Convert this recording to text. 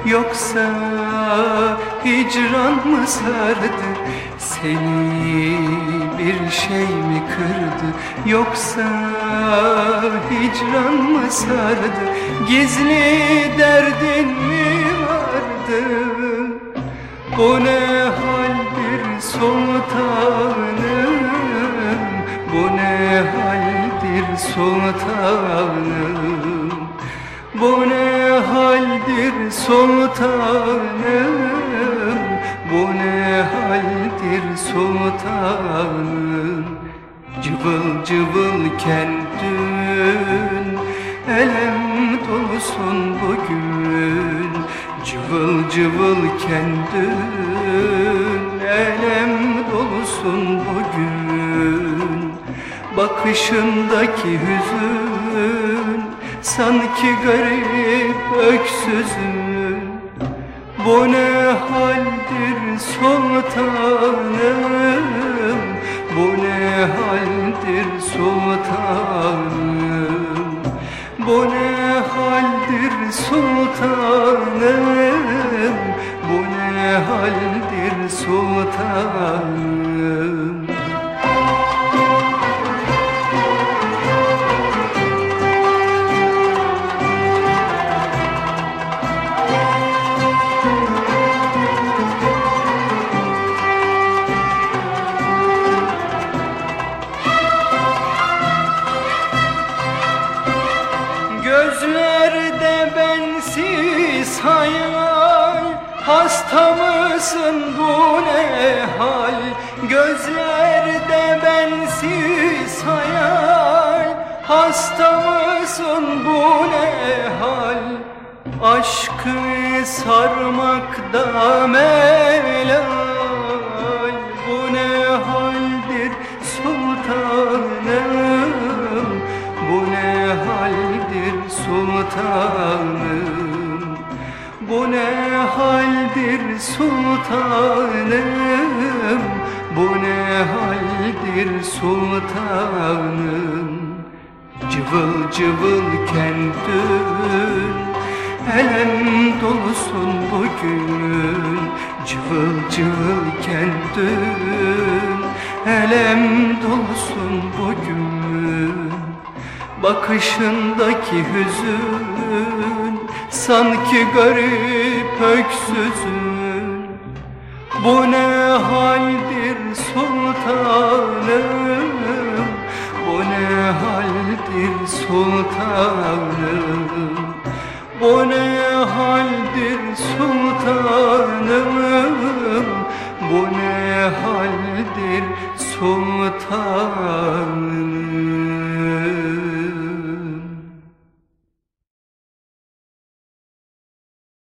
Yoksa hicran mı sardı seni, bir şey mi kırdı? Yoksa hicran mı sardı, gizli derdin mi vardı? Bu ne haldir sultanım, bu ne haldir sultanım, bu ne haldir sultanım, bu ne haldir sultanım. Cıvıl cıvılken dün, elem dolusun bugün. Cıvıl cıvılken dün, elem dolusun bugün. Bakışındaki hüzün, sanki garip öksüzün. Bu ne haldir sultanım, bu ne haldir sultanım, bu ne haldir sultanım, bu ne haldir sultanım. Gözlerde bensiz hayal, hasta mısın bu ne hal? Gözlerde bensiz hayal, hasta mısın bu ne hal? Aşkı sarmakta melal, bu ne haldir sultanım, bu ne haldir sultanım, bu ne haldir sultanım, bu ne haldir sultanım. Cıvıl cıvılken dün, elem dolusun bugün. Cıvıl cıvılken dün, elem dolusun bugün. Bakışındaki hüzün, sanki garip öksüzün. Bu ne haldir sultanım, bu ne haldir sultanım, bu ne haldir sultanım, bu ne haldir sultanım.